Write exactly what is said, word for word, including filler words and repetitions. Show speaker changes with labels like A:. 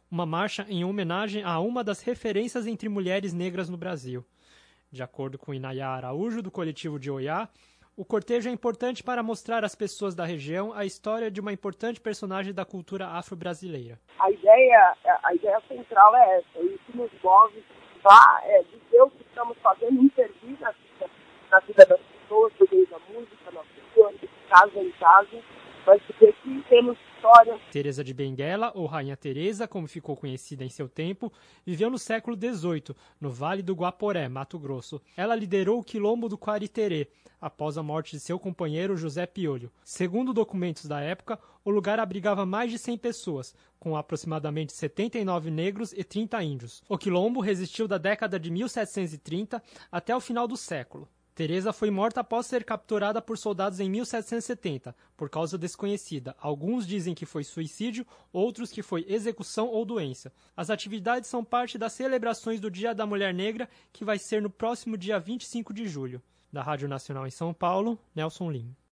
A: uma marcha em homenagem a uma das referências entre mulheres negras no Brasil. De acordo com Inayá Araújo, do coletivo de Oiá, o cortejo é importante para mostrar às pessoas da região a história de uma importante personagem da cultura afro-brasileira.
B: A ideia, a ideia central é essa, e o que nos move lá é dizer o que estamos fazendo, intervir na vida, na vida das pessoas, por meio da música, na rua, de casa em casa, mas dizer que temos história.
A: Teresa de Benguela, ou Rainha Teresa, como ficou conhecida em seu tempo, viveu no século dezoito, no Vale do Guaporé, Mato Grosso. Ela liderou o quilombo do Quariterê, após a morte de seu companheiro José Piolho. Segundo documentos da época, o lugar abrigava mais de cem pessoas, com aproximadamente setenta e nove negros e trinta índios. O quilombo resistiu da década de mil setecentos e trinta até o final do século. Teresa foi morta após ser capturada por soldados em mil setecentos e setenta, por causa desconhecida. Alguns dizem que foi suicídio, outros que foi execução ou doença. As atividades são parte das celebrações do Dia da Mulher Negra, que vai ser no próximo dia vinte e cinco de julho. Da Rádio Nacional em São Paulo, Nelson Lima.